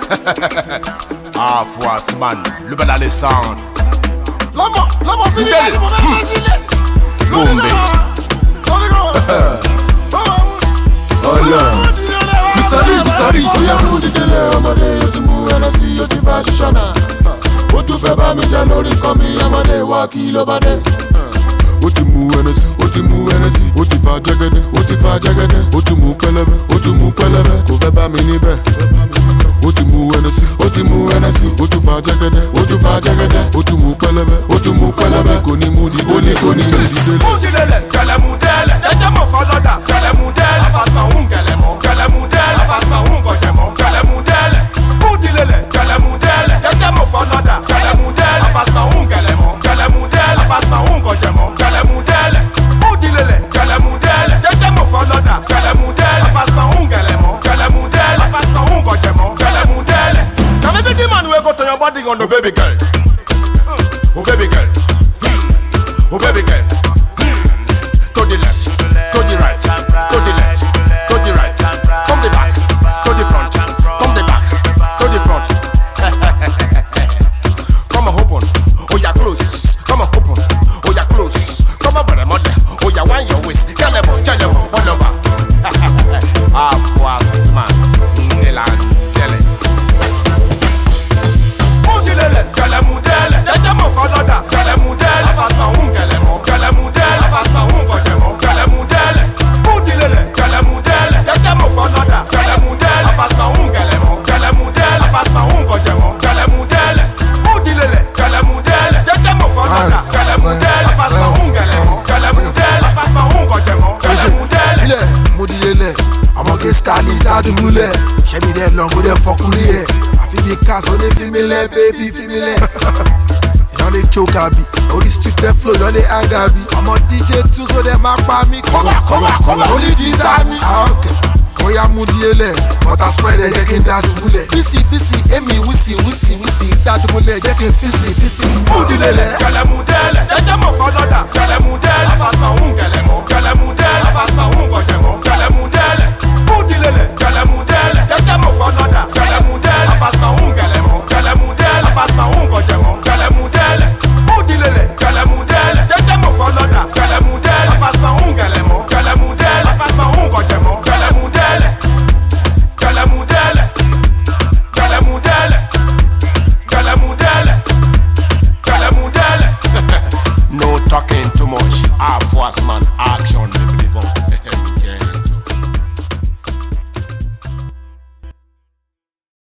Ah, Fouasman, le bel Alessandre. L'homme c'est les Bombé. Misari, oya rudi dele amade yoti mu enasi yoti fashishana. Otu feba mi janori komi amade wa kilo bade. Oti mu enasi, oti fa jagede, oti mu pelebe, ko feba mi nibe. Oti mu enasi, oti fa jagede, oti mu pelebe, ko ni mudi, ko ni mudi. Mudilele, kele mudele, jeje mo foloda, kele mudele, afasa ungele mo, kele mudele, afasa ungo jemo, kele mudele. Mudilele, kele mudele, jeje mo foloda, kele mudele, afasa ungele mo, kele mudele, afasa ungo jemo, kele mudele. Mudilele, kele mudele, jeje mo foloda, kele mudele, afasa ungele mo, kele mudele, afasa ungo jemo, kele mudele. Now maybe the man will go to your body on the baby girl. Oh baby girl. Oh baby girl. To the left, to the right, to the left, to the right, from the back, to the front, from the back, to the front. Come on, open, oh yeah, close. Come on, open, oh yeah, close. Come on, brother, mother, oh yeah, wind your waist. Tell them, follow back. Ah, Fouasman, tell it. Mudilele, kele mudele, jeje mo foloda, kele mudele, afasa ungele mo, kele mudele, afasa ungo jemo, kele mudele. Mudilele, kele mudele, jeje mo foloda, kele mudele, afasa ungele mo, kele mudele, afasa ungo jemo, kele mudele. Mudilele, kele mudele, jeje mo foloda, kele mudele, afasa ungele mo, kele mudele, afasa ungo jemo, kele mudele. Mudilele, I'ma get started out the mule. She me that long, go there fuck with it. I feel the cast on the female, baby, female. You know they choke a bit. All the street that flow, don't they anger me. I'm a DJ too, so they mark by me. Come on, only DJ me. Okay. Oh yeah, Mudilele, but I spread it, get that mule. Busy, Amy, wissy, that mule, get fissy. Mudilele, kele mudele, jeje mo foloda, kele mudele, afasa ungele mo, kele mudele, afasa ungo jemo, kele mudele. Mudilele, kele mudele.